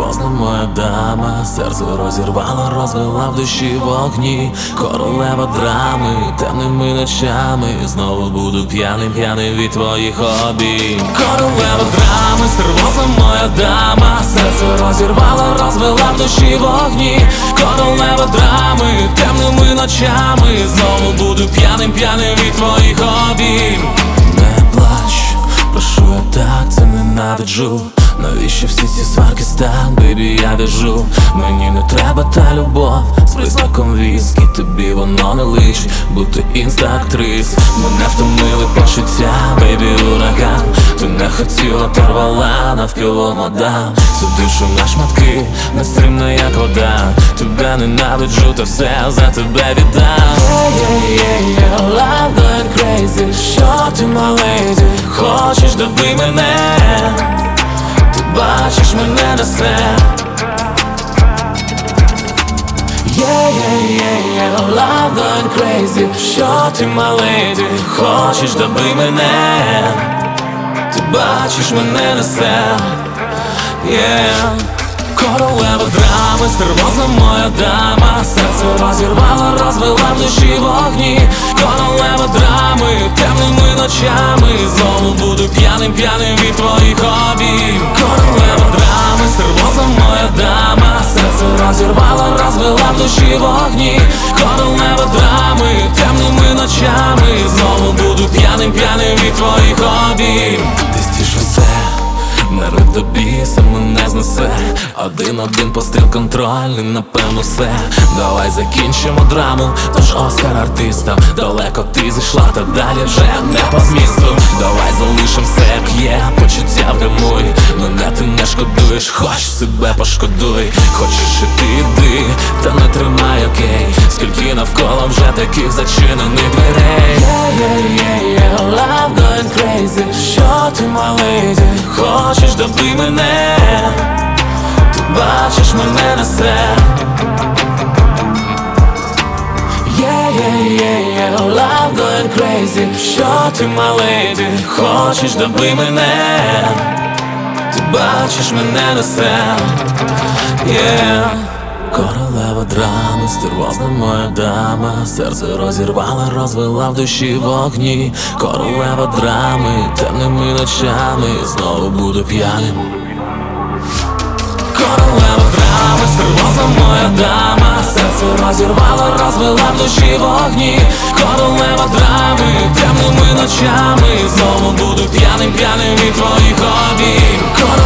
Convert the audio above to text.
стервозна моя дама, серце розірвала, розвела в душі вогні. Королева драми, темними ночами, знову буду п'яним, п'яним від твоїх обійм. Королева драми, стервозна моя дама, серце розірвала, розвела в душі вогні. Королева драми, темними ночами, знову буду п'яним, п'яним від твоїх обійм. Не плач, прошу, я так це ненавиджу. Навіщо всі ці сварки стан, бейбі, я біжу. Мені не треба та любов з присмаком віскі. Тобі воно не личить бути інста-актрис. Мене втомили почуття, бейбі, ураган. Ти не хотіла, то рвала навколо мадам. Цю душу на шматки, нестримна як вода. Тебе ненавиджу, та все за тебе віддам. Love going crazy, що ти, my lady? Хочеш, добий мене, бачиш мене на все. Love going crazy, що ти, my lady? Хочеш, добий мене, ти бачиш мене на все. Королева драми, стервозна моя дама, серце розірвала, розвела в душі вогні. Королева драми, темними ночами, знову буду п'яним, п'яним від твоїх обійм. Королева драми, стервозна моя дама, серце розірвала, розвела в душі вогні. Королева драми, темними ночами, знову буду п'яним, п'яним від твоїх обійм. Ти стіш усе, нерви до біса мене знесе. Один постріл контрольний, напевно все. Давай закінчимо драму, тож Оскар артистам. Далеко ти зійшла, та далі вже не по змісту. Давай залишим все як є, почуття вгамуй. Мене ти не шкодуєш, хоч себе пошкодуй. Хочеш іти, йди, та не тримай, окей. Скільки навколо вже таких зачинених дверей. Love going crazy, що ти, my lady? Хочеш, добий мене, ти бачиш мене на все. Love going crazy, що ти, my lady? Хочеш, добий мене, ти бачиш мене на все. Королева драми, стервозна моя дама, серце розірвала, розвела в душі вогні. Королева драми, темними ночами, знову буду п'яним. Королева драми, стервозна моя дама, серце розірвала, розвела в душі вогні. Королева драми, темними ночами, знову буду п'яним, п'яним від твоїх обійм.